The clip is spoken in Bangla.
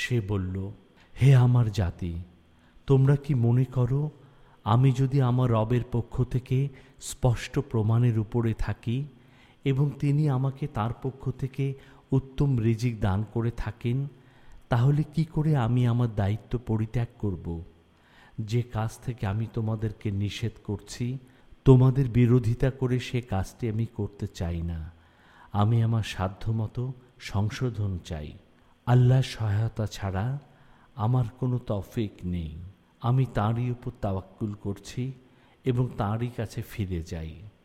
সে বলল, হে আমার জাতি, তোমরা কি মনে করো আমি যদি আমার রবের পক্ষ থেকে স্পষ্ট প্রমাণের উপরে থাকি এবং তিনি আমাকে তার পক্ষ থেকে উত্তম রিজিক দান করে থাকেন, তাহলে কি করে আমি আমার দায়িত্ব পরিত্যাগ করব? যে কাজ থেকে আমি তোমাদেরকে নিষেধ করছি, তোমাদের বিরোধিতা করে সে কাজটি আমি করতে চাই না। আমি আমার সাধ্যমতো সংশোধন চাই। আল্লাহর সহায়তা ছাড়া আমার কোনো তৌফিক নেই। আমি তাঁরই উপর তাওয়াক্কুল করছি এবং তাঁরই কাছে ফিরে যাই।